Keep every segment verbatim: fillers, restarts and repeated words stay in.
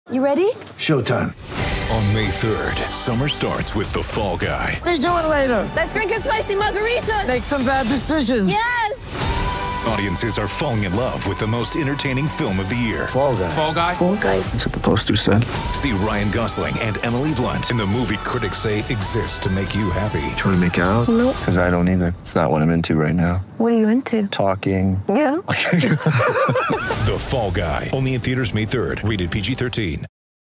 You ready? Showtime. On May third, summer starts with The Fall Guy. Let's do it later. Let's drink a spicy margarita. Make some bad decisions. Yes! Audiences are falling in love with the most entertaining film of the year. Fall Guy. Fall Guy? Fall Guy. That's what the poster said. See Ryan Gosling and Emily Blunt in the movie critics say exists to make you happy. Trying to make it out? Nope. Because I don't either. It's not what I'm into right now. What are you into? Talking. Yeah. The Fall Guy. Only in theaters May third. Rated P G thirteen.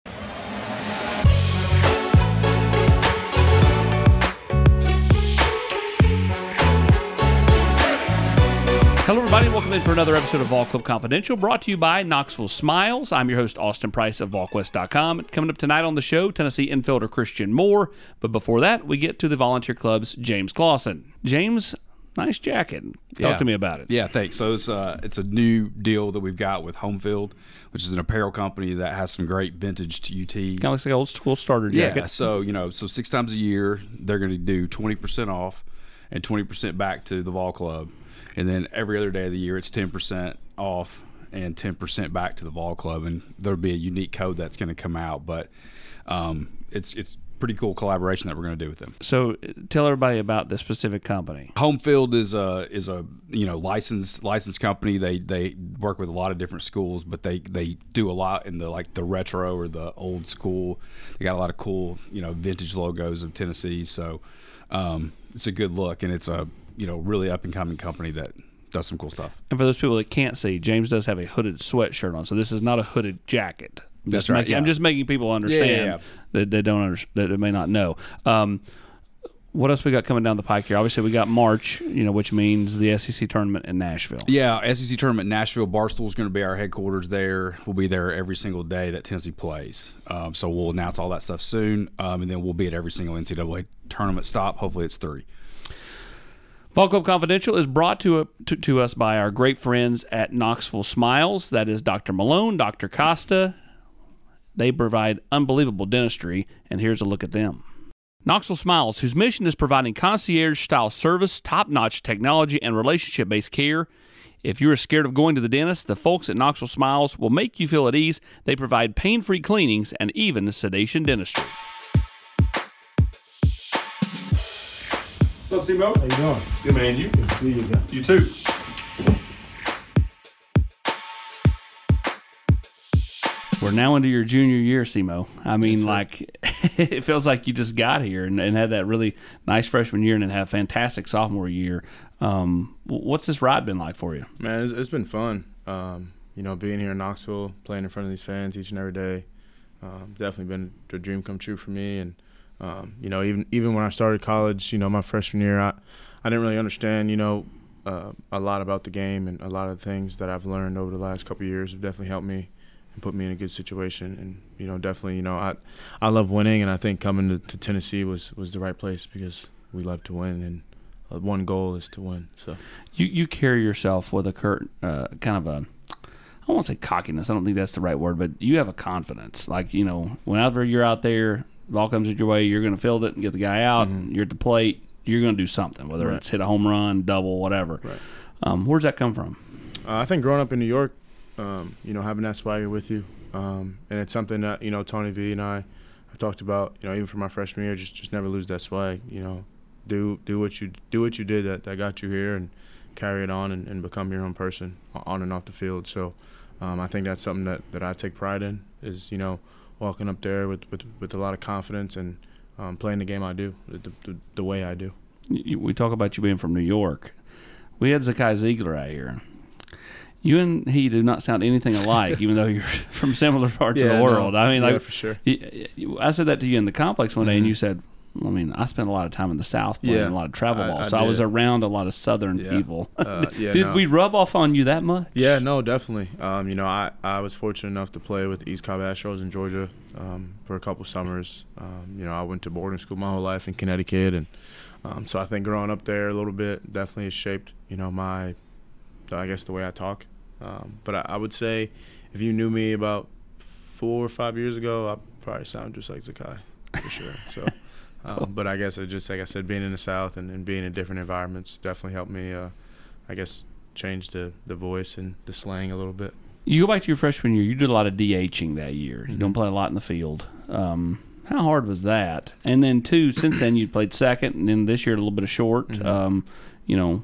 Hello, everybody. Welcome in for another episode of Vol Club Confidential, brought to you by Knoxville Smiles. I'm your host, Austin Price of VolQuest dot com. Coming up tonight on the show, Tennessee infielder Christian Moore. But before that, we get to the Volunteer Club's James Clausen. James, nice jacket. Talk Yeah. to me about it. Yeah, thanks. So it's uh, it's a new deal that we've got with Homefield, which is an apparel company that has some great vintage T U T. Kind of looks like an old school starter jacket. Yeah, so you know, so six times a year they're going to do twenty percent off and twenty percent back to the Vol Club, and then every other day of the year it's ten percent off and ten percent back to the Vol Club, and there'll be a unique code that's going to come out, but um, it's it's pretty cool collaboration that we're going to do with them. So tell everybody about this specific company. Homefield is a is a you know licensed licensed company. They they work with a lot of different schools, but they, they do a lot in the like the retro or the old school. They got a lot of cool you know vintage logos of Tennessee. So um, it's a good look, and it's a you know really up and coming company that does some cool stuff. And for those people that can't see, James does have a hooded sweatshirt on, so this is not a hooded jacket. I'm That's just right, making- yeah. I'm just making people understand Yeah, yeah, yeah. that they don't under, that they may not know. Um, what else we got coming down the pike here? Obviously, we got March, you know, which means the S E C tournament in Nashville. Yeah, S E C tournament in Nashville. Barstool is going to be our headquarters there. We'll be there every single day that Tennessee plays. Um, so we'll announce all that stuff soon, um, and then we'll be at every single N C double A tournament stop. Hopefully, it's three. Vol Club Confidential is brought to, to to us by our great friends at Knoxville Smiles. That is Doctor Malone, Doctor Costa. They provide unbelievable dentistry, and here's a look at them. Knoxville Smiles, whose mission is providing concierge-style service, top-notch technology, and relationship-based care. If you're scared of going to the dentist, the folks at Knoxville Smiles will make you feel at ease. They provide pain-free cleanings and even sedation dentistry. What's up, C-Mo? How you doing? Good, man. You? Good to see you again. You too. We're now into your junior year, Simo. I mean, Yes, sir. like, it feels like you just got here and, and had that really nice freshman year and then had a fantastic sophomore year. Um, what's this ride been like for you? Man, it's, it's been fun. Um, you know, being here in Knoxville, playing in front of these fans each and every day, um, definitely been a dream come true for me. And um, you know, even even when I started college, you know, my freshman year, I I didn't really understand, you know, uh, a lot about the game, and a lot of the things that I've learned over the last couple of years have definitely helped me and put me in a good situation. And you know, definitely, you know, I I love winning, and I think coming to, to Tennessee was was the right place because we love to win, and uh, one goal is to win. So You you carry yourself with a cur- uh, kind of a, I won't say cockiness. I don't think that's the right word, but you have a confidence. Like, you know, whenever you're out there, ball comes at your way, you're going to field it and get the guy out. Mm-hmm. You're at the plate. You're going to do something, whether Right. it's hit a home run, double, whatever. Right. Um, where's that come from? Uh, I think growing up in New York, um, you know, having that swagger with you, um, and it's something that, you know, Tony V and I have talked about, you know, even for my freshman year, just just never lose that swag. You know, do do what you do what you did that, that got you here, and carry it on and, and become your own person on and off the field. So um, I think that's something that, that I take pride in, is, you know, walking up there with, with, with a lot of confidence and um, playing the game I do, the, the, the way I do. You, we talk about you being from New York. We had Zakai Ziegler out here. You and he do not sound anything alike, even though you're from similar parts of Yeah, the no. world. I mean, like, Yeah, for sure. y- y- I said that to you in the complex one day, and you said, I mean, I spent a lot of time in the South playing Yeah, a lot of travel I- ball, I so I was did. around a lot of Southern Yeah. people. Uh, yeah, Did no. we rub off on you that much? Yeah, no, definitely. Um, you know, I, I was fortunate enough to play with the East Cobb Astros in Georgia um, for a couple summers. Um, you know, I went to boarding school my whole life in Connecticut, and um, so I think growing up there a little bit definitely has shaped, you know, my, I guess, the way I talk. Um, but I, I would say if you knew me about four or five years ago, I probably sound just like Zakai, for sure. So, um, but I guess it just, like I said, being in the South and, and being in different environments definitely helped me, uh, I guess, change the, the voice and the slang a little bit. You go back to your freshman year. You did a lot of DHing that year. You don't play a lot in the field. Um, how hard was that? And then two, since then you played second, and then this year a little bit of short. Mm-hmm. Um, you know,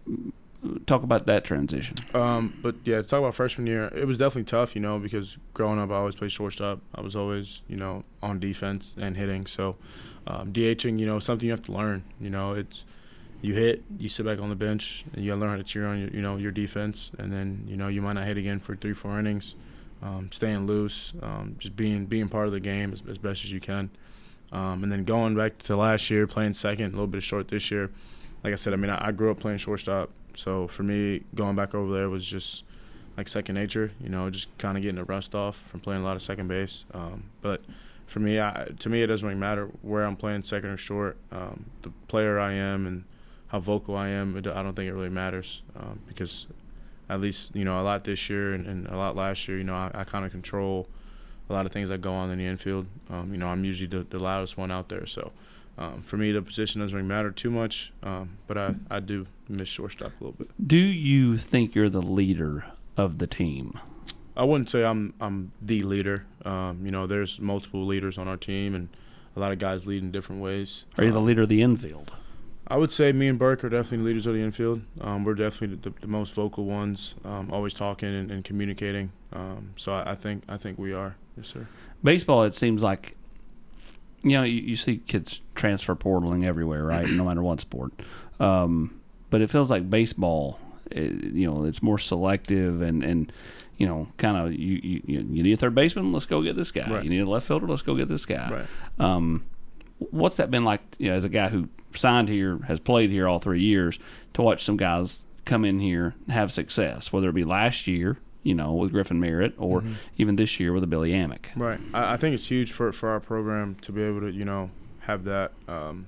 talk about that transition. Um, but yeah, to talk about freshman year, it was definitely tough, you know, because growing up I always played shortstop. I was always, you know, on defense and hitting. So um, DHing, you know, something you have to learn. You know, it's you hit, you sit back on the bench, and you got to learn how to cheer on your, you know, your defense, and then you know you might not hit again for three, four innings. Um, staying loose, um, just being being part of the game as, as best as you can, um, and then going back to last year, playing second, a little bit short this year. Like I said, I mean, I, I grew up playing shortstop, so for me, going back over there was just like second nature. You know, just kind of getting the rust off from playing a lot of second base. Um, but for me, I, to me, it doesn't really matter where I'm playing, second or short. Um, the player I am and how vocal I am, it, I don't think it really matters um, because. At least, you know, a lot this year and, and a lot last year, you know, I, I kind of control a lot of things that go on in the infield. Um, you know, I'm usually the, the loudest one out there. So, um, for me, the position doesn't really matter too much, um, but I, I do miss shortstop a little bit. Do you think you're the leader of the team? I wouldn't say I'm I'm the leader. Um, you know, there's multiple leaders on our team and a lot of guys lead in different ways. Are you the Um, leader of the infield? I would say me and Burke are definitely leaders of the infield. Um, we're definitely the, the most vocal ones, um, always talking and, and communicating. Um, so I, I think I think we are, yes, sir. Baseball, it seems like, you know, you, you see kids transfer portaling everywhere, right? No matter what sport. Um, but it feels like baseball, it, you know, it's more selective and, and you know, kind of you, you you need a third baseman, let's go get this guy. Right. You need a left fielder, let's go get this guy. Right. Um, what's that been like, you know, as a guy who signed here, has played here all three years, to watch some guys come in here have success, whether it be last year, you know, with Griffin Merritt, or mm-hmm. even this year with a Billy Amick. Right. I, I think it's huge for for our program to be able to, you know, have that um,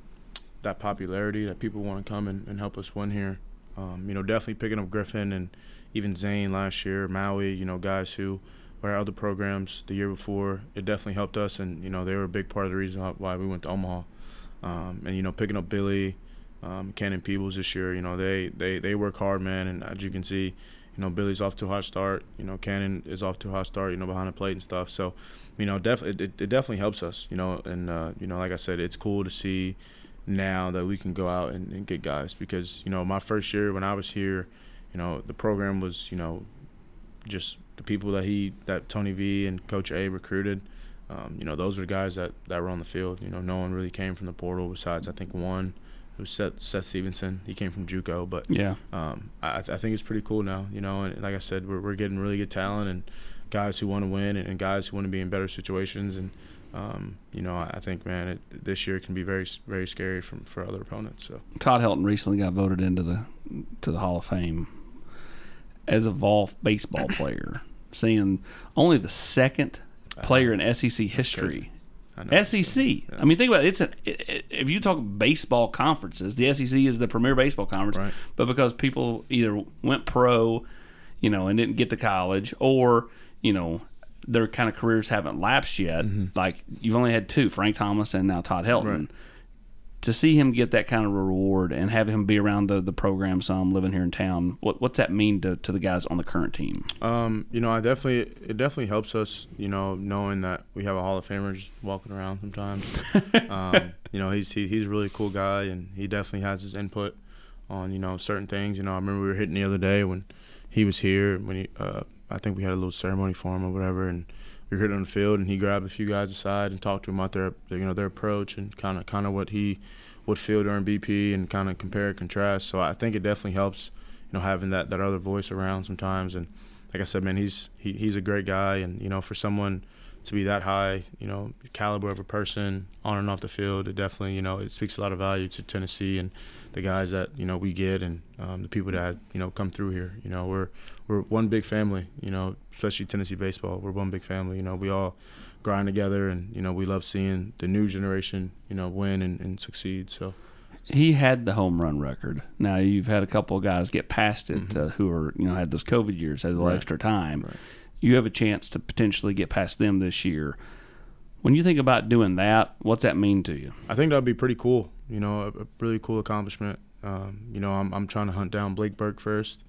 that popularity that people want to come and, and help us win here. Um, you know, definitely picking up Griffin and even Zane last year, Maui, you know, guys who were at other programs the year before. It definitely helped us, and, you know, they were a big part of the reason why we went to Omaha. Um, and, you know, picking up Billy, um, Cannon Peebles this year, you know, they, they, they work hard, man. And as you can see, you know, Billy's off to a hot start. You know, Cannon is off to a hot start, you know, behind the plate and stuff. So, you know, definitely it, it definitely helps us, you know. And, uh, you know, like I said, it's cool to see now that we can go out and, and get guys. Because, you know, my first year when I was here, you know, the program was, you know, just the people that he, that Tony V and Coach A recruited. Um, you know, those are the guys that, that were on the field. You know, no one really came from the portal besides, I think, one. It was Seth, Seth Stevenson. He came from JUCO. But yeah, um, I, I think it's pretty cool now, you know. And like I said, we're, we're getting really good talent and guys who want to win and, and guys who want to be in better situations. And, um, you know, I, I think, man, it, this year can be very, very scary from, for other opponents. So Todd Helton recently got voted into the to the Hall of Fame as a Vol baseball player, seeing only the second player in S E C history. S E C. Yeah. I mean, think about it. It's an, it, it, if you talk baseball conferences, the S E C is the premier baseball conference. Right. But because people either went pro, you know, and didn't get to college, or you know, their kind of careers haven't lapsed yet. Mm-hmm. Like you've only had two, Frank Thomas and now Todd Helton. Right. To see him get that kind of reward and have him be around the, the program some, living here in town, what what's that mean to, to the guys on the current team? Um, you know, I definitely it definitely helps us, you know, knowing that we have a Hall of Famer just walking around sometimes. um, you know, he's he, he's a really cool guy, and he definitely has his input on, you know, certain things. You know, I remember we were hitting the other day when he was here, when he uh, I think we had a little ceremony for him or whatever, and we were hitting on the field, and he grabbed a few guys aside and talked to them about their, you know, their approach and kind of kind of what he would feel during B P and kind of compare and contrast. So I think it definitely helps, you know, having that, that other voice around sometimes. And like I said, man, he's he, he's a great guy, and you know, for someone to be that high, you know, caliber of a person on and off the field, it definitely, you know, it speaks a lot of value to Tennessee and the guys that, you know, we get, and um, the people that, you know, come through here. You know, we're we're one big family, you know, especially Tennessee baseball. We're one big family. You know, we all grind together, and, you know, we love seeing the new generation, you know, win and, and succeed. So he had the home run record. Now you've had a couple of guys get past it, Mm-hmm. uh, who are, you know, had those COVID years, had a little Right. extra time. Right. You have a chance to potentially get past them this year. When you think about doing that, what's that mean to you? I think that would be pretty cool. You know, a, a really cool accomplishment. Um, you know, I'm I'm trying to hunt down Blake Burke first.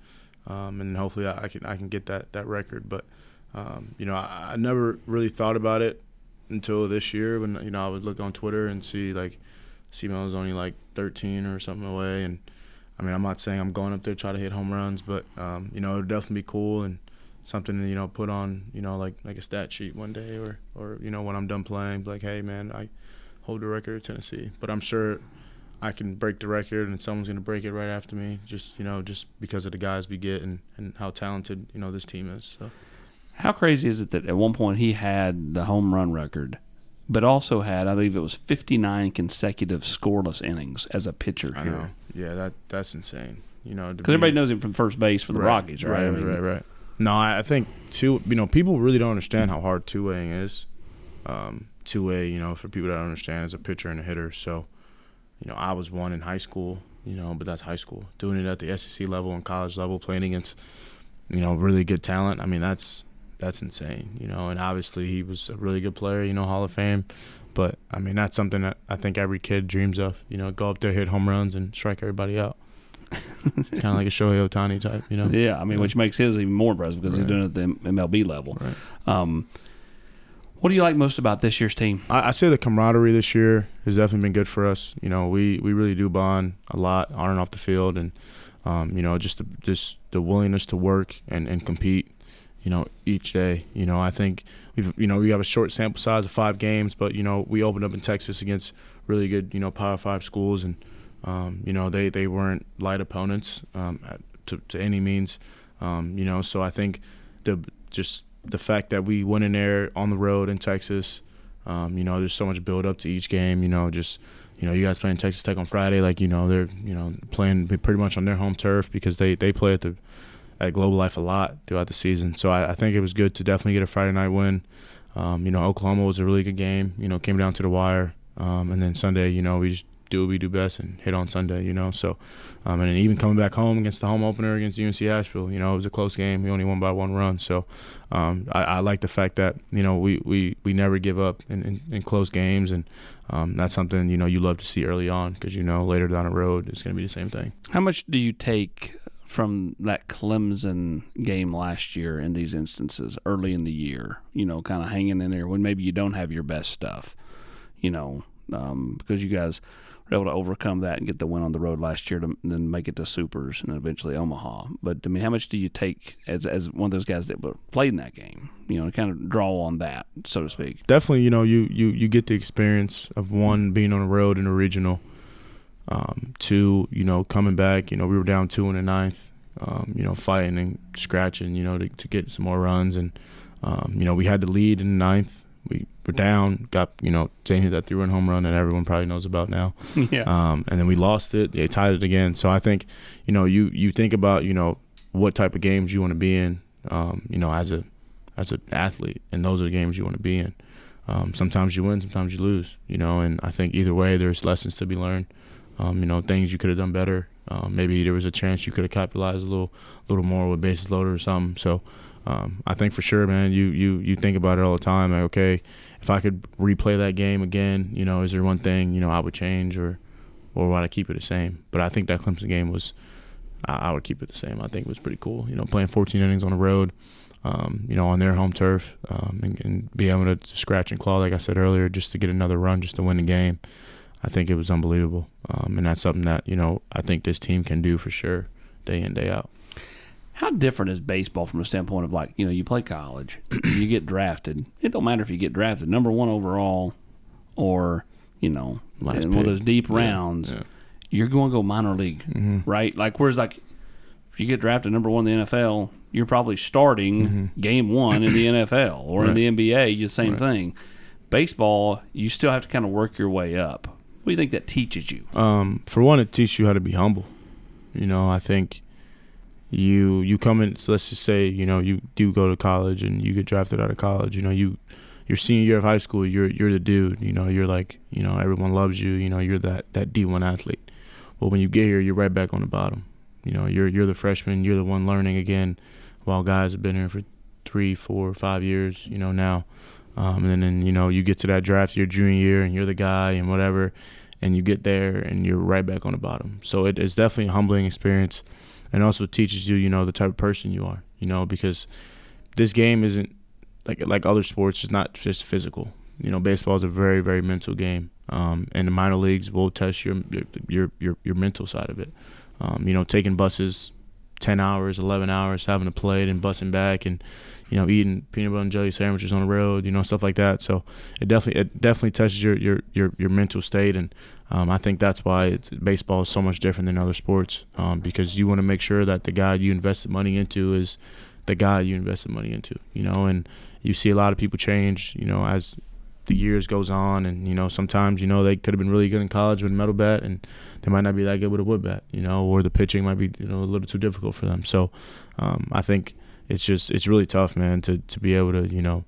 um, and hopefully I, I can I can get that that record. But um, you know, I, I never really thought about it until this year when you know I would look on Twitter and see like C-Mel was only like thirteen or something away, and I mean I'm not saying I'm going up there to try to hit home runs, but um, you know it would definitely be cool and something to you know put on you know like like a stat sheet one day or or you know when I'm done playing, be like, hey man, I hold the record at Tennessee. But I'm sure I can break the record and someone's gonna break it right after me, just you know just because of the guys we get and, and how talented you know this team is. So. How crazy is it that at one point he had the home run record, but also had, I believe it was fifty-nine consecutive scoreless innings as a pitcher I here. know. Yeah, that that's insane. You know, because everybody knows him from first base for the right, Rockies, right? Right, I mean, right, right. No, I I think two. You know, people really don't understand how hard two-waying is. Um, two-way, you know, for people that don't understand, is a pitcher and a hitter. So, you know, I was one in high school. You know, but that's high school. Doing it at the S E C level and college level, playing against, you know, really good talent. I mean, that's. That's insane, you know, and obviously he was a really good player, you know, Hall of Fame. But, I mean, that's something that I think every kid dreams of, you know, go up there, hit home runs, and strike everybody out. Kind of like a Shohei Ohtani type, you know. Yeah, I mean, yeah. which makes his even more impressive because right. he's doing it at the M L B level. Right. Um, what do you like most about this year's team? I, I say the camaraderie this year has definitely been good for us. You know, we, we really do bond a lot on and off the field, and, um, you know, just the, just the willingness to work and, and compete. You know, each day. You know, I think we've, you know, we have a short sample size of five games, but you know, we opened up in Texas against really good, you know, Power Five schools, and um, you know, they, they weren't light opponents um, at, to to any means. Um, you know, so I think the just the fact that we went in there on the road in Texas, um, you know, there's so much build up to each game. You know, just you know, you guys playing Texas Tech on Friday, like you know, they're you know playing pretty much on their home turf because they they play at the at Global Life a lot throughout the season. So I, I think it was good to definitely get a Friday night win. Um, you know, Oklahoma was a really good game, you know, came down to the wire. Um, and then Sunday, you know, we just do what we do best and hit on Sunday, you know. So, um, and then even coming back home against the home opener against U N C Asheville, you know, it was a close game. We only won by one run. So um, I, I like the fact that, you know, we, we, we never give up in, in, in close games. And um, that's something, you know, you love to see early on because, you know, later down the road, it's going to be the same thing. How much do you take from that Clemson game last year in these instances early in the year, you know, kind of hanging in there when maybe you don't have your best stuff, you know, um, because you guys were able to overcome that and get the win on the road last year to then make it to Supers and eventually Omaha. But, I mean, how much do you take as as one of those guys that played in that game, you know, to kind of draw on that, so to speak? Definitely, you know, you, you, you get the experience of, one, being on the road in a regional, Um, two, you know, coming back, you know, we were down two in the ninth, um, you know, fighting and scratching, you know, to, to get some more runs. And, um, you know, we had the lead in the ninth. We were down, got, you know, Zane hit that three-run home run that everyone probably knows about now. Yeah. Um, and then we lost it. They tied it again. So I think, you know, you, you think about, you know, what type of games you want to be in, um, you know, as a as an athlete. And those are the games you want to be in. Um, sometimes you win, sometimes you lose, you know, and I think either way there's lessons to be learned. Um, you know, things you could have done better. Um, maybe there was a chance you could have capitalized a little, little more with bases loaded or something. So, um, I think for sure, man, you, you, you think about it all the time. Like, okay, if I could replay that game again, you know, is there one thing you know I would change or, or would I keep it the same? But I think that Clemson game was, I, I would keep it the same. I think it was pretty cool. You know, playing fourteen innings on the road, um, you know, on their home turf, um, and, and be able to scratch and claw, like I said earlier, just to get another run, just to win the game. I think it was unbelievable, um, and that's something that, you know, I think this team can do for sure, day in, day out. How different is baseball from the standpoint of, like, you know, you play college, you get drafted. It don't matter if you get drafted number one overall or, you know, Last in pick. one of those deep Yeah, rounds, yeah. you're going to go minor league, Mm-hmm. right? Like, whereas, like, if you get drafted number one in the N F L, you're probably starting Mm-hmm. game one in the N F L or in Right. the N B A, the same Right. thing. Baseball, you still have to kind of work your way up. What do you think that teaches you? Um, for one, it teaches you how to be humble. You know, I think you you come in. So let's just say, you know, you do go to college and you get drafted out of college. You know, you your senior year of high school, you're you're the dude. You know, you're like, you know, everyone loves you. You know, you're that that D one athlete. Well, when you get here, you're right back on the bottom. You know, you're you're the freshman. You're the one learning again, while guys have been here for three, four, five years. You know now. Um, and then, you know, you get to that draft your junior year and you're the guy and whatever, and you get there and you're right back on the bottom. So it, it's definitely a humbling experience. and also teaches you, you know, the type of person you are, you know, because this game isn't like like other sports. It's not just physical. You know, baseball is a very, very mental game, um, and the minor leagues will test your your your your mental side of it. Um, you know, taking buses ten hours, eleven hours, having to play it and busing back, and you know, eating peanut butter and jelly sandwiches on the road, you know, stuff like that. So it definitely it definitely touches your your your, your mental state, and um, I think that's why it's, baseball is so much different than other sports, um, because you want to make sure that the guy you invested money into is the guy you invested money into, you know, and you see a lot of people change, you know, as the years goes on, and you know, sometimes, you know, they could have been really good in college with a metal bat, and they might not be that good with a wood bat, you know, or the pitching might be, you know, a little too difficult for them. So um, I think it's just it's really tough, man, to, to be able to, you know,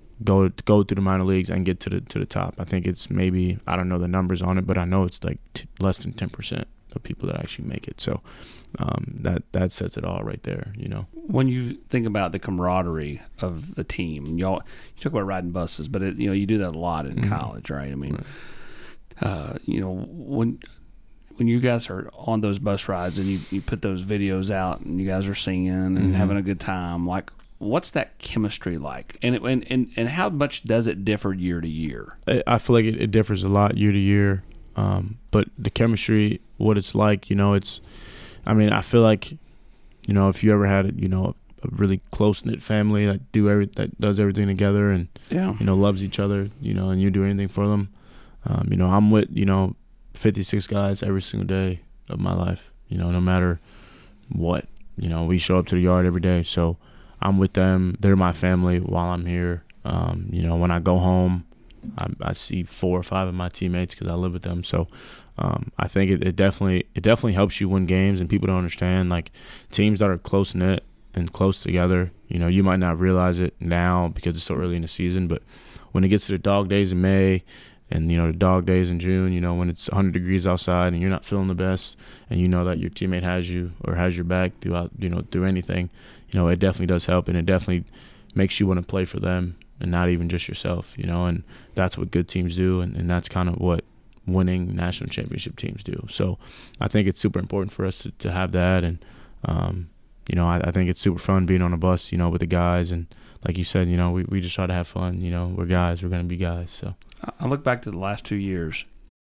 go go through the minor leagues and get to the to the top. I think it's maybe, I don't know the numbers on it, but I know it's like t- less than ten percent of people that actually make it. So um, that that sets it all right there, you know. When you think about the camaraderie of the team, y'all, you talk about riding buses, but it, you know, you do that a lot in mm-hmm. college, right? I mean, right. Uh, you know, when when you guys are on those bus rides and you, you put those videos out and you guys are singing and mm-hmm. having a good time, like, what's that chemistry like? And, it, and and and how much does it differ year to year? I feel like it, it differs a lot year to year, um, but the chemistry, what it's like, you know, it's. I mean, I feel like, you know, if you ever had, you know, a, a really close knit family that do every that does everything together and yeah. you know, loves each other, you know, and you do anything for them. Um, you know, I'm with, you know, fifty-six guys every single day of my life. You know, no matter what, you know, we show up to the yard every day. So I'm with them. They're my family while I'm here. Um, you know, when I go home, I, I see four or five of my teammates because I live with them. So um, I think it, it definitely it definitely helps you win games, and people don't understand, like, teams that are close knit and close together, you know, you might not realize it now because it's so early in the season, but when it gets to the dog days in May and, you know, the dog days in June, you know, when it's one hundred degrees outside and you're not feeling the best and you know that your teammate has you or has your back throughout, you know, through anything, you know, it definitely does help, and it definitely makes you want to play for them and not even just yourself, you know, and that's what good teams do, and, and that's kind of what winning national championship teams do. So I think it's super important for us to, to have that, and, um, you know, I, I think it's super fun being on a bus, you know, with the guys, and like you said, you know, we, we just try to have fun, you know, we're guys, we're going to be guys, so. I look back to the last two years.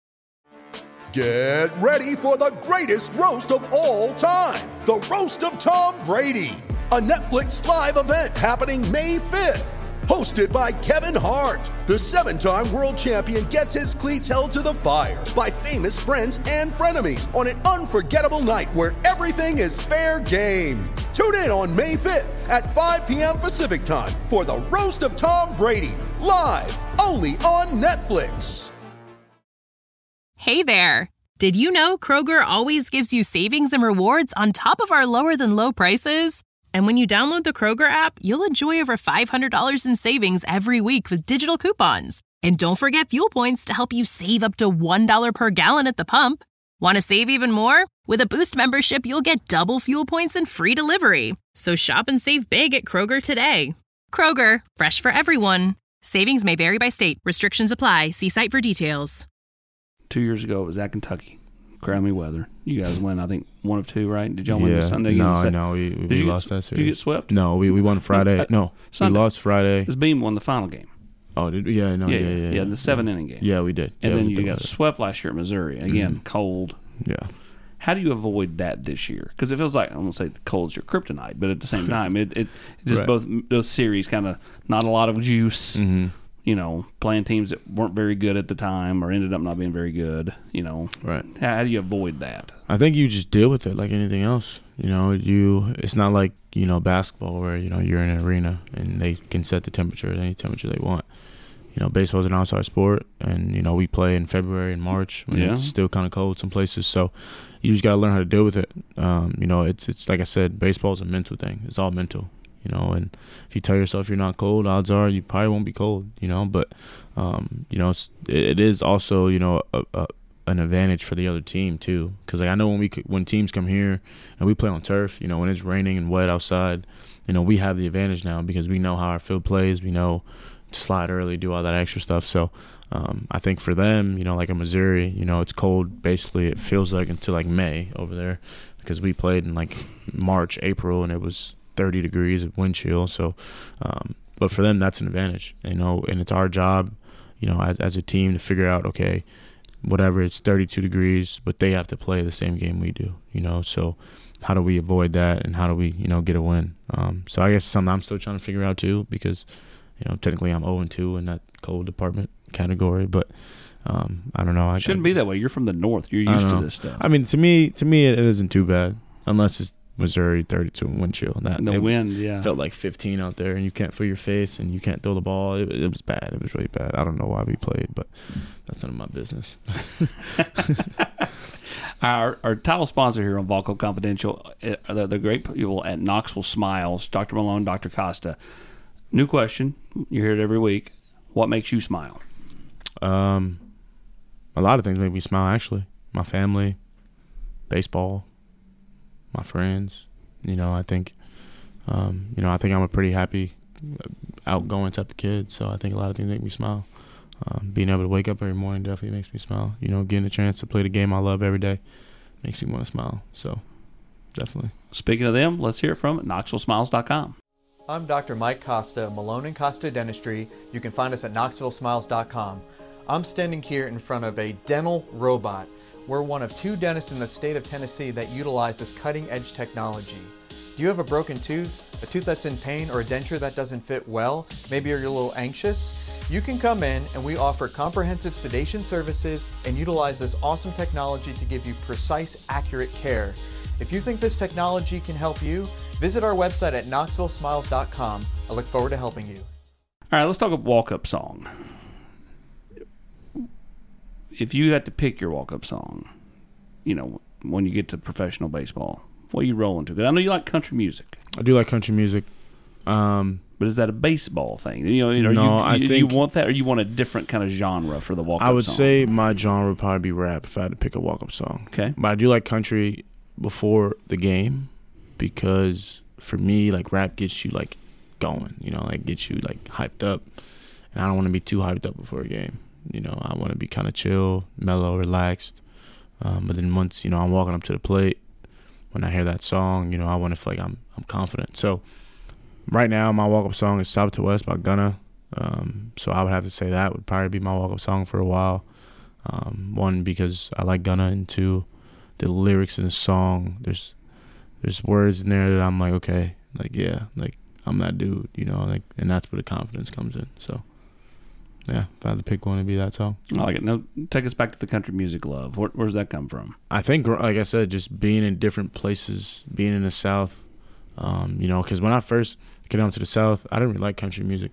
Get ready for the greatest roast of all time, the Roast of Tom Brady, a Netflix live event happening May fifth. Hosted by Kevin Hart, the seven-time world champion gets his cleats held to the fire by famous friends and frenemies on an unforgettable night where everything is fair game. Tune in on May fifth at five p.m. Pacific time for the Roast of Tom Brady, live only on Netflix. Hey there. Did you know Kroger always gives you savings and rewards on top of our lower-than-low prices? And when you download the Kroger app, you'll enjoy over five hundred dollars in savings every week with digital coupons. And don't forget fuel points to help you save up to one dollar per gallon at the pump. Want to save even more? With a Boost membership, you'll get double fuel points and free delivery. So shop and save big at Kroger today. Kroger, fresh for everyone. Savings may vary by state. Restrictions apply. See site for details. Two years ago, it was at Kentucky. Crummy weather. You guys won, I think, one of two, right? Did y'all yeah, win the Sunday game? No, no, we, we, we lost get, that series. Did you get swept? No, we, we won Friday. No, Sunday. We lost Friday. Because Beam won the final game. Oh, did we? Yeah, no, yeah, yeah, yeah. Yeah, yeah the seven-inning yeah. game. Yeah, we did. And yeah, then we you got swept last year at Missouri. Again, mm-hmm. cold. Yeah. How do you avoid that this year? Because it feels like, I'm going to say the cold's your kryptonite, but at the same time, it, it, it just right. both both series kind of not a lot of juice. Mm-hmm. You know, playing teams that weren't very good at the time or ended up not being very good, you know. Right. How, how do you avoid that? I think you just deal with it like anything else. You know, you it's not like, you know, basketball where, you know, you're in an arena and they can set the temperature at any temperature they want. You know, baseball is an outside sport, and, you know, we play in February and March when yeah. it's still kind of cold some places. So you just got to learn how to deal with it. Um, you know, it's, it's like I said, baseball is a mental thing. It's all mental. You know, and if you tell yourself you're not cold, odds are you probably won't be cold, you know. But, um, you know, it's, it is also, you know, a, a, an advantage for the other team, too. Because, like, I know when we when teams come here and we play on turf, you know, when it's raining and wet outside, you know, we have the advantage now because we know how our field plays. We know to slide early, do all that extra stuff. So um, I think for them, you know, like in Missouri, you know, it's cold basically, it feels like until, like, May over there. because we played in like March, April, and it was thirty degrees of wind chill. So, um, but for them, that's an advantage, you know, and it's our job, you know, as, as a team to figure out, okay, whatever, it's thirty-two degrees, but they have to play the same game we do, you know, so how do we avoid that, and how do we, you know, get a win? Um, so I guess something I'm still trying to figure out too, because, you know, technically I'm oh and two in that cold department category, but um, I don't know. I shouldn't I, be that way. You're from the north. You're used to this stuff. I mean, to me, to me, it isn't too bad, unless it's Missouri thirty-two wind chill. That the it wind, was, yeah, felt like fifteen out there, and you can't feel your face, and you can't throw the ball. It, it was bad. It was really bad. I don't know why we played, but that's none of my business. Our, our title sponsor here on Ball Club Confidential, uh, the, the great people at Knoxville Smiles, Doctor Malone, Doctor Costa. New question. You hear it every week. What makes you smile? Um, a lot of things make me smile, actually. My family, baseball, my friends. You know, I think, um, you know, I think I'm a pretty happy, outgoing type of kid. So I think a lot of things make me smile. Um, being able to wake up every morning definitely makes me smile. You know, getting a chance to play the game I love every day makes me want to smile. So, definitely. Speaking of them, let's hear it from Knoxville Smiles dot com. I'm Doctor Mike Costa, Malone and Costa Dentistry. You can find us at Knoxville Smiles dot com. I'm standing here in front of a dental robot. We're one of two dentists in the state of Tennessee that utilize this cutting-edge technology. Do you have a broken tooth, a tooth that's in pain, or a denture that doesn't fit well? Maybe you're a little anxious? You can come in and we offer comprehensive sedation services and utilize this awesome technology to give you precise, accurate care. If you think this technology can help you, visit our website at Knoxville Smiles dot com. I look forward to helping you. All right, let's talk a walk-up song. If you had to pick your walk-up song, you know, when you get to professional baseball, what are you rolling to? Because I know you like country music. I do like country music. Um, but is that a baseball thing? You know, you know no, you, I you, think you want that, or you want a different kind of genre for the walk-up song? I would song? say my genre would probably be rap if I had to pick a walk-up song. Okay. But I do like country before the game because for me, like, rap gets you, like, going, you know, like, gets you, like, hyped up. And I don't want to be too hyped up before a game. You know, I want to be kind of chill, mellow, relaxed. Um, but then once, you know, I'm walking up to the plate, when I hear that song, you know, I want to feel like I'm I'm confident. So right now, my walk-up song is South to West by Gunna. Um, so I would have to say that would probably be my walk-up song for a while. Um, one, because I like Gunna, and two, the lyrics in the song, there's there's words in there that I'm like, okay, like, yeah, like, I'm that dude, you know, like, and that's where the confidence comes in. So, yeah, if I had to pick one, it'd be that song. I like it. Now, take us back to the country music love. Where, where does that come from? I think, like I said, just being in different places, being in the South, um, you know, because when I first came down to the South, I didn't really like country music.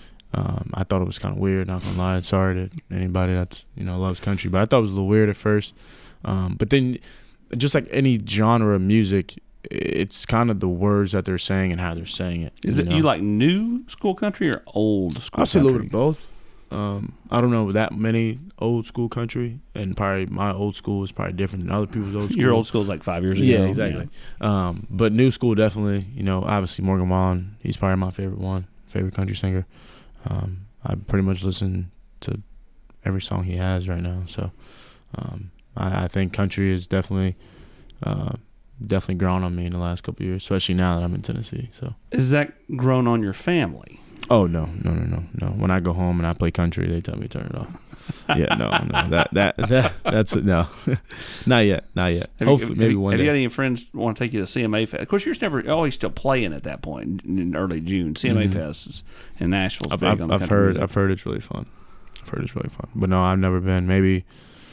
Um, I thought it was kind of weird, not gonna lie. Sorry to anybody that's, you know, loves country, but I thought it was a little weird at first. Um, but then, just like any genre of music, it's kind of the words that they're saying and how they're saying it. Is you it know? You like new school country or old school I'll say country? a little bit of both. Um, I don't know that many old school country, and probably my old school is probably different than other people's old school. Your old school is like five years ago. Yeah, exactly. Yeah. Um, but new school definitely, you know, obviously Morgan Wallen, he's probably my favorite one, favorite country singer. Um, I pretty much listen to every song he has right now. So um, I, I think country is definitely uh, definitely grown on me in the last couple of years, especially now that I'm in Tennessee. So is that grown on your family? Oh no, no, no, no, no! When I go home and I play country, they tell me to turn it off. Yeah, no, no, that that that that's no, not yet, not yet. Have Hopefully, you, maybe have, one have day. Have you got any friends want to take you to C M A Fest? Of course, you're never always still playing at that point in, in early June. C M A mm-hmm. Fest is in Nashville. I've, I've, I've heard, music. I've heard it's really fun. I've heard it's really fun, but no, I've never been. Maybe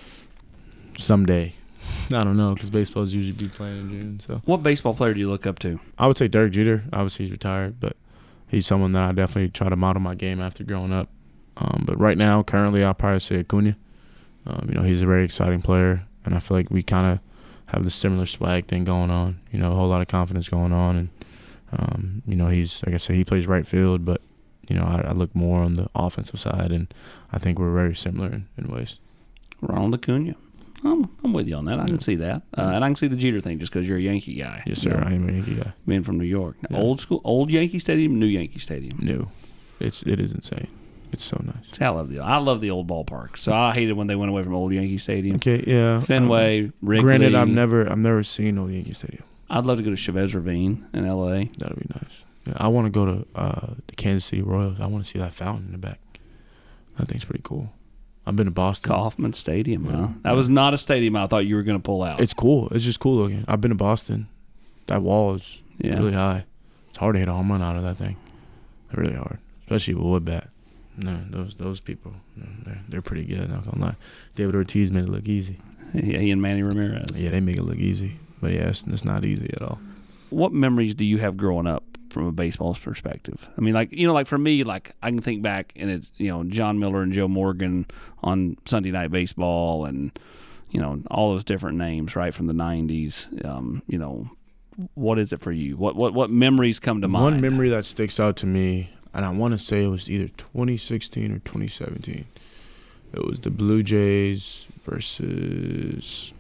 someday. I don't know, because baseball's usually be playing in June. So, what baseball player do you look up to? I would say Derek Jeter. Obviously, he's retired, but he's someone that I definitely try to model my game after growing up. Um, but right now, currently, I'll probably say Acuna. Um, you know, he's a very exciting player, and I feel like we kind of have the similar swag thing going on. You know, a whole lot of confidence going on, and um, you know, he's like I said, he plays right field, but you know, I, I look more on the offensive side, and I think we're very similar in, in ways. Ronald Acuna. I'm, I'm with you on that. I can see that. Uh, and I can see the Jeter thing just because you're a Yankee guy. Yes, sir. You know, I am a Yankee guy. Being from New York. Yeah. Old school, old Yankee Stadium, new Yankee Stadium? New. It's, it is insane. It's so nice. See, I love the I love the old ballpark. So I hated when they went away from old Yankee Stadium. Okay, yeah. Fenway, um, Wrigley. Granted, I've never I've never seen old Yankee Stadium. I'd love to go to Chavez Ravine in L A. That'd be nice. Yeah, I want to go to uh, the Kansas City Royals. I want to see that fountain in the back. That thing's pretty cool. I've been to Boston. Kauffman Stadium, Yeah. huh? That Yeah. was not a stadium I thought you were going to pull out. It's cool. It's just cool looking. I've been to Boston. That wall is Yeah. really high. It's hard to hit a home run out of that thing. They're really hard, especially with wood bat. No, those those people, they're, they're pretty good. Not gonna lie. David Ortiz made it look easy. Yeah, he and Manny Ramirez. Yeah, they make it look easy, but yeah, it's, it's not easy at all. What memories do you have growing up from a baseball's perspective? I mean, like, you know, like for me, like I can think back and it's, you know, John Miller and Joe Morgan on Sunday Night Baseball and, you know, all those different names, right, from the nineties. Um, you know, what is it for you? What what what memories come to mind? One memory that sticks out to me, and I want to say it was either twenty sixteen or twenty seventeen. It was the Blue Jays versus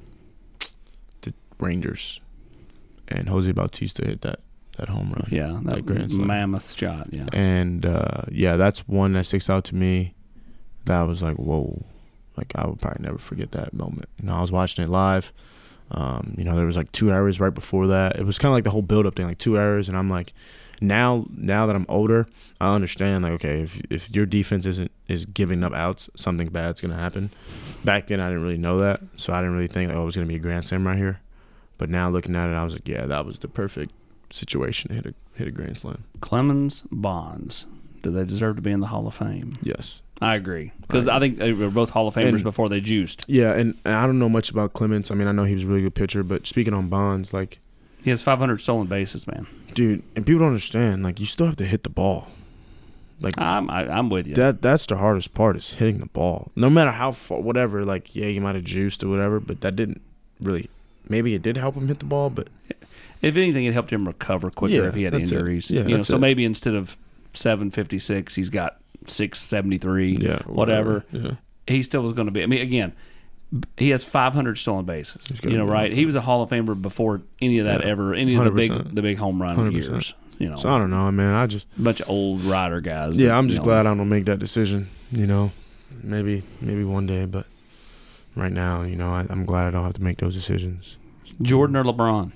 the Rangers, and Jose Bautista hit that, that home run. Yeah, that, that grand slam. mammoth shot, yeah. And, uh, yeah, that's one that sticks out to me. That was like, whoa. Like, I would probably never forget that moment. You know, I was watching it live. Um, you know, there was like two hours right before that. It was kind of like the whole build-up thing, like two hours, and I'm like, now now that I'm older, I understand, like, okay, if if your defense isn't is giving up outs, something bad's going to happen. Back then, I didn't really know that, so I didn't really think, like, oh, it was going to be a grand slam right here. But now looking at it, I was like, yeah, that was the perfect situation to hit a, hit a grand slam. Clemens, Bonds, do they deserve to be in the Hall of Fame? Yes. I agree. Because I, I think they were both Hall of Famers And- before they juiced. Yeah, and, and I don't know much about Clemens. I mean, I know he was a really good pitcher, but speaking on Bonds, like, He has five hundred stolen bases, man. dude, and people don't understand, like, you still have to hit the ball. Like, I'm I, I'm with you. that that's the hardest part is hitting the ball. No matter how far, whatever, like, yeah, you might have juiced or whatever, but that didn't really, maybe it did help him hit the ball, but If anything, it helped him recover quicker Yeah, if he had that's it. injuries. Yeah, you know, that's so it. maybe instead of seven fifty-six, he's got six seventy-three, yeah, whatever. Yeah. He still was going to be. I mean, again, he has five hundred stolen bases. gonna You know, be right? He was a Hall of Famer before any of that Yeah, ever, any of the one hundred big percent. the big home run one hundred percent. years. You know, So I don't know, man. I just a bunch of old rider guys. yeah, that, I'm you just know, glad I don't make that decision. You know, maybe maybe one day, but right now, you know, I, I'm glad I don't have to make those decisions. Jordan or LeBron.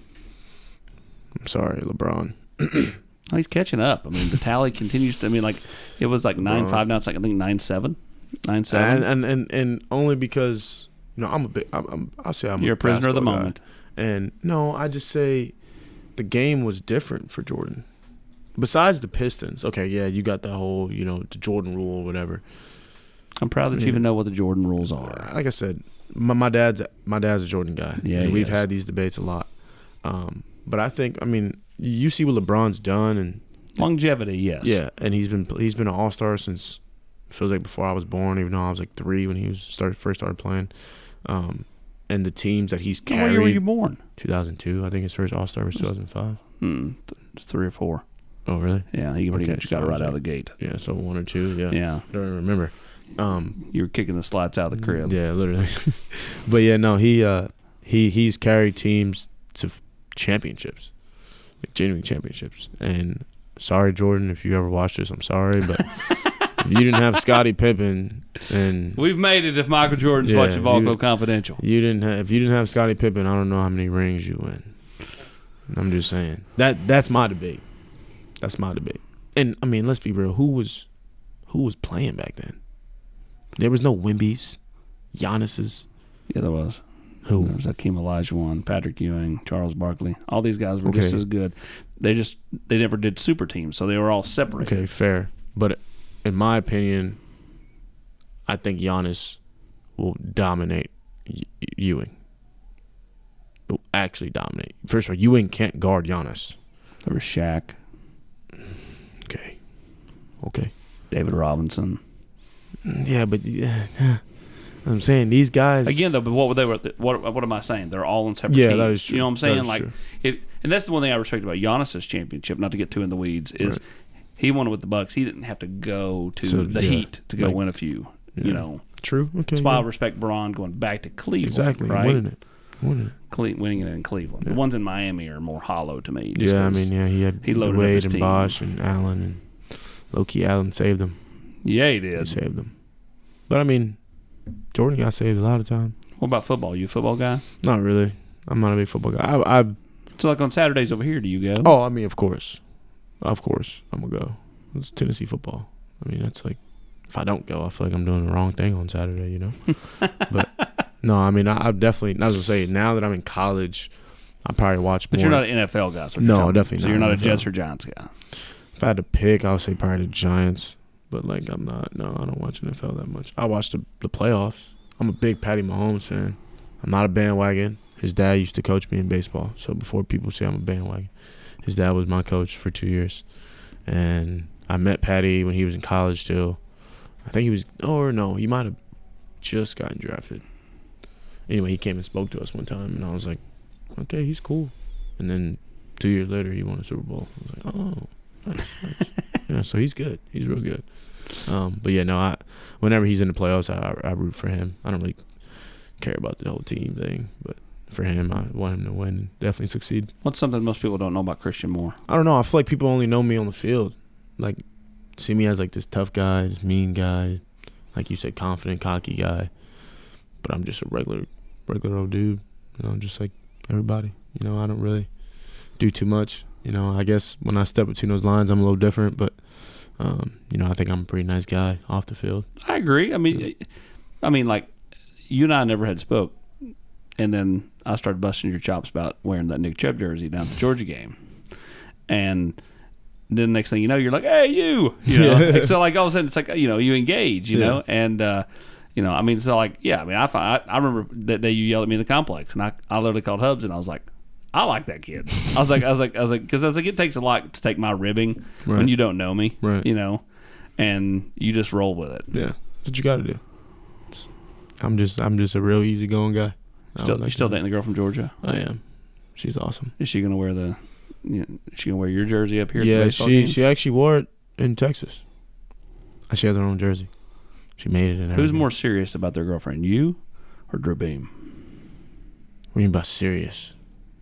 I'm sorry, LeBron. Oh, he's catching up. I mean, the tally continues to. I mean, like it was like nine five. Now it's like I think nine seven, nine seven. And, and and and only because you know I'm a bit. I'm, I'm, I'll say I'm. You're a prisoner of the basketball guy. moment. And no, I just say the game was different for Jordan. Besides the Pistons, okay, yeah, you got the whole you know the Jordan rule or whatever. I'm proud that you Yeah. even know what the Jordan rules are. Like I said, my, my dad's my dad's a Jordan guy. Yeah, And he we've is. had these debates a lot. Um, but I think I mean you see what LeBron's done and Longevity, yes. yeah, and he's been he's been an all star since feels like before I was born. Even though I was like three when he was started first started playing. Um, and the teams that he's What carried. year were you born? two thousand two, I think his first all star was two thousand five. Hmm, th- three or four. Oh really? Yeah, he pretty Okay, much so got I it was right out of like- the gate. Yeah, so one or two. Yeah, Yeah, I don't even remember. Um, you were kicking the slats out of the crib. Yeah, literally. But yeah, no, he uh, he he's carried teams to f- championships, like genuine championships. And sorry, Jordan, if you ever watched this, I'm sorry, but if you didn't have Scottie Pippen, and We've made it if Michael Jordan's Yeah, watching Volco you- Confidential. you didn't have if you didn't have Scottie Pippen, I don't know how many rings you win. I'm just saying that that's my debate. That's my debate. And I mean, let's be real. Who was who was playing back then? There was no Wimbies, Giannis's. Yeah, there was. Who? There was Hakeem Olajuwon, Patrick Ewing, Charles Barkley. All these guys were just Okay. as good. They just they never did super teams, so they were all separated. Okay, fair. But in my opinion, I think Giannis will dominate Y- Ewing. Will actually dominate. First of all, Ewing can't guard Giannis. There was Shaq, Okay. Okay. David Robinson. Yeah, but yeah, I'm saying these guys Again, though, but what were they were? What what am I saying? They're all in separate Yeah, teams. that is true. You know what I'm That saying? is Like, true. it, and that's the one thing I respect about Giannis's championship. Not to get too in the weeds, is Right. he won it with the Bucks. He didn't have to go to So, the yeah. Heat to go Like, win a few. yeah. You know, True. Okay. that's why I yeah. respect Bron going back to Cleveland. Exactly. right? Winning it. Winning it. Cle- winning it in Cleveland. The Yeah. ones in Miami are more hollow to me. just Yeah, I 'cause- mean, yeah, he had he loaded up Wade his and team. Bosh and Allen and Loki Allen saved him. Yeah, he He did. saved them. But, I mean, Jordan got saved a lot of time. What about football? You a football guy? Not really. I'm not a big football guy. I, I So, like on Saturdays over here, do you go? Oh, I mean, of course. Of course, I'm going to go. It's Tennessee football. I mean, that's like, if I don't go, I feel like I'm doing the wrong thing on Saturday, you know? But, no, I mean, I, I definitely, I was going to say, now that I'm in college, I probably watch more. But you're not an N F L guy. So No, definitely So not you're not N a F L. Jets or Giants guy. If I had to pick, I would say probably the Giants. But, like, I'm not, no, I don't watch N F L that much. I watch the, the playoffs. I'm a big Patty Mahomes fan. I'm not a bandwagon. His dad used to coach me in baseball. So before people say I'm a bandwagon, his dad was my coach for two years. And I met Patty when he was in college still. I think he was, or no, he might have just gotten drafted. Anyway, he came and spoke to us one time, and I was like, okay, he's cool. And then two years later, he won a Super Bowl. I was like, oh, nice, nice. Yeah, so he's good. He's real good. Um, but, yeah, no, I whenever he's in the playoffs, I, I root for him. I don't really care about the whole team thing, but for him, I want him to win and definitely succeed. What's something most people don't know about Christian Moore? I don't know. I feel like people only know me on the field. Like, see me as, like, this tough guy, this mean guy, like you said, confident, cocky guy. But I'm just a regular, regular old dude, you know, just like everybody. You know, I don't really do too much. You know, I guess when I step between those lines, I'm a little different, but, um, you know, I think I'm a pretty nice guy off the field. I agree. I mean, I mean, like, you and I never had spoke, and then I started busting your chops about wearing that Nick Chubb jersey down at the Georgia game, and then next thing you know, you're like, "Hey, you!" You know, yeah. So like all of a sudden, it's like you know, you engage, you yeah. know, and uh, you know, I mean, so like, yeah, I mean, I I, I remember that day you yelled at me in the complex, and I I literally called Hubs, and I was like, I like that kid. I was like, I was like, I was like, because I was like, it takes a lot to take my ribbing right. when you don't know me, right? You know, and you just roll with it. Yeah, that's what you got to do. It's, I'm just I'm just a real easygoing guy. Still, like you still dating the girl from Georgia? I am. She's awesome. Is she gonna wear the? You know, is she gonna wear your jersey up here? Yeah, at the baseball she game? she actually wore it in Texas. She has her own jersey. She made it. In Who's everything. More serious about their girlfriend, you or Drew Beam? What do you mean by serious?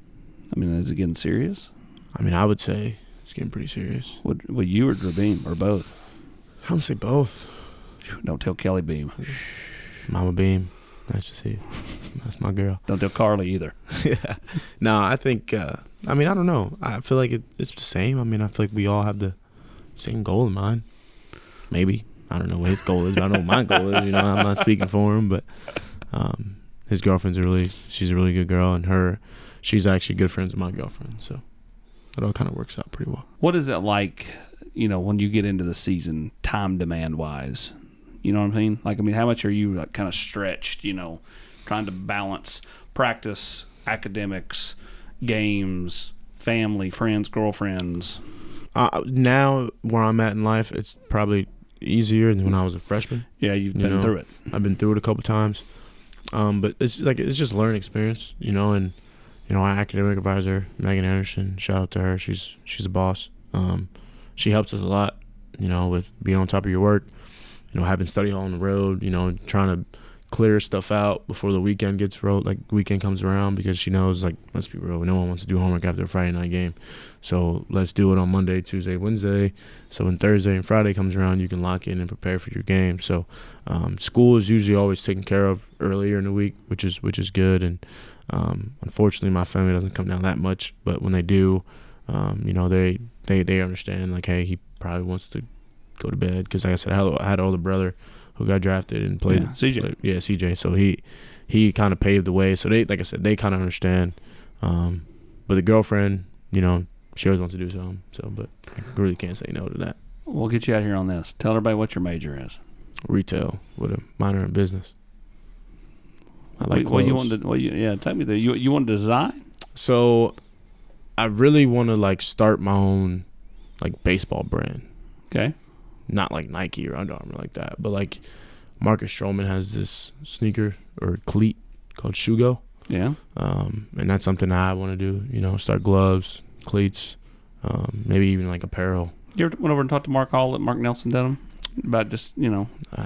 I mean, is it getting serious? I mean, I would say it's getting pretty serious. Would would you or Drew Beam or both? I would say both. Don't tell Kelly Beam. Mama Beam. Nice to see you. That's my girl. Don't tell Carly either. Yeah. No, I think, uh, I mean, I don't know. I feel like it, it's the same. I mean, I feel like we all have the same goal in mind. Maybe. I don't know what his goal is, but I know what my goal is. You know, I'm not speaking for him, but um, his girlfriend's a really, she's a really good girl, and her, she's actually good friends with my girlfriend. So it all kind of works out pretty well. What is it like, you know, when you get into the season, time demand wise? You know what I mean? Like, I mean, how much are you like kind of stretched, you know, trying to balance practice, academics, games, family, friends, girlfriends? Uh, now, where I'm at in life, it's probably easier than when I was a freshman. Yeah, you've you been know? through it. I've been through it a couple times. Um, but it's like it's just learning experience, you know, and, you know, our academic advisor, Megan Anderson, shout out to her. She's she's a boss. Um, she helps us a lot, you know, with being on top of your work. You know, having study hall on the road, you know, trying to clear stuff out before the weekend gets rolled, like weekend comes around, because she knows, like, let's be real, no one wants to do homework after a Friday night game. So let's do it on Monday, Tuesday, Wednesday. So when Thursday and Friday comes around, you can lock in and prepare for your game. So um, school is usually always taken care of earlier in the week, which is which is good. And um, unfortunately, my family doesn't come down that much. But when they do, um, you know, they, they, they understand, like, hey, he probably wants to go to bed, because like I said, I had, I had an older brother who got drafted and played. Yeah, C J. Played, yeah, C J. So he he kind of paved the way. So they, like I said, they kind of understand. Um, but the girlfriend, you know, she always wants to do something. So, but I really can't say no to that. We'll get you out here on this. Tell everybody what your major is. Retail with a minor in business. I like what, clothes. What you want to? What you? Yeah, tell me that. You you want to design? So, I really want to like start my own like baseball brand. Okay. Not like Nike or Under Armour like that, but like Marcus Stroman has this sneaker or cleat called Shugo. Yeah. Um, and that's something I want to do, you know, start gloves, cleats, um, maybe even like apparel. You ever went over and talked to Mark Hall at Mark Nelson Denham about just, you know? I,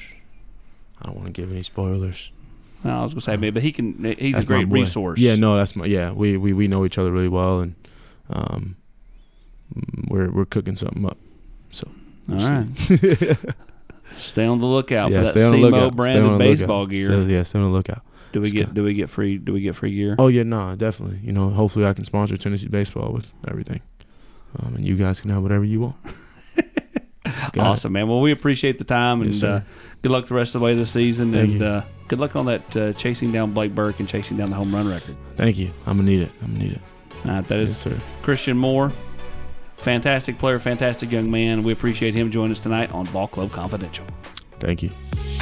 I don't want to give any spoilers. No, I was going to say, maybe, but he can, he's That's a great my boy. resource. Yeah, no, that's my, yeah, we, we, we know each other really well, and um, we're, we're cooking something up. So. All right. Stay on the lookout yeah, for stay that on the S E M O lookout. Stay on branded the baseball lookout. gear. Stay, yeah, stay on the lookout. Do we It's get good. do we get free do we get free gear? Oh yeah, no, definitely. You know, hopefully I can sponsor Tennessee baseball with everything, um, and you guys can have whatever you want. Awesome, man. Well, we appreciate the time, and Yes, uh, sir. good luck the rest of the way this season, Thank and you. uh, good luck on that uh, chasing down Blake Burke and chasing down the home run record. Thank you. I'm gonna need it. I'm gonna need it. All right, that is Yes, sir. Christian Moore, fantastic player, fantastic young man. We appreciate him joining us tonight on Ball Club Confidential. Thank you.